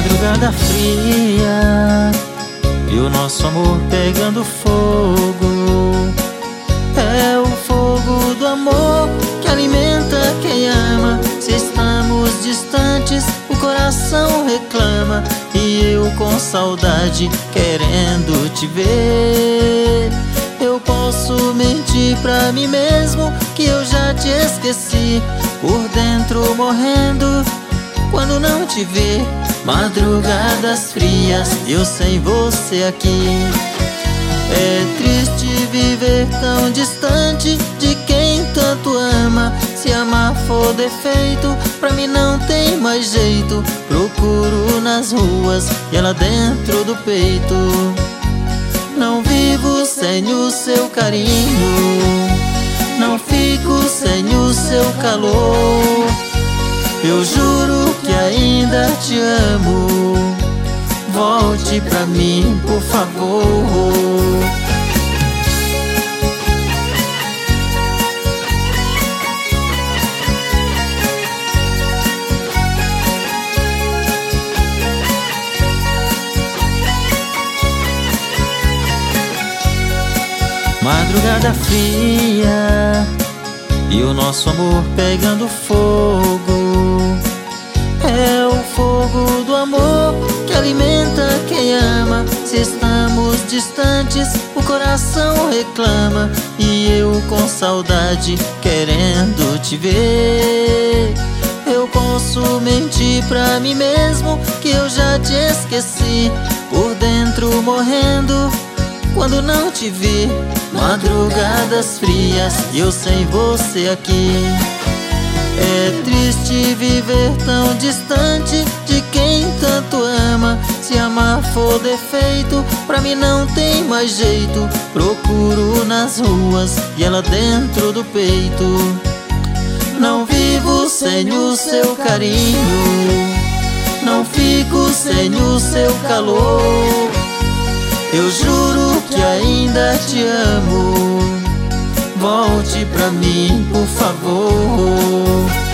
Madrugada fria e o nosso amor pegando fogo. É o fogo do amor que alimenta quem ama. Se estamos distantes, o coração reclama, e eu com saudade querendo te ver. Eu posso mentir pra mim mesmo que eu já te esqueci, por dentro morrendo quando não te ver. Madrugadas frias, eu sem você aqui. É triste viver tão distante de quem tanto ama. Se amar for defeito, pra mim não tem mais jeito. Procuro nas ruas e ela dentro do peito. Não vivo sem o seu carinho, não fico sem o seu calor. Eu juro que ainda te amo, volte pra mim, por favor. Madrugada fria e o nosso amor pegando fogo. É o fogo do amor que alimenta quem ama. Se estamos distantes, o coração reclama, e eu com saudade querendo te ver. Eu posso mentir pra mim mesmo que eu já te esqueci, por dentro morrendo quando não te vi. Madrugadas frias e eu sem você aqui. É triste viver tão distante de quem tanto ama. Se amar for defeito, pra mim não tem mais jeito. Procuro nas ruas e ela dentro do peito. Não vivo sem o seu carinho, não fico sem o seu calor. Eu juro que ainda te amo, volte pra mim, por favor.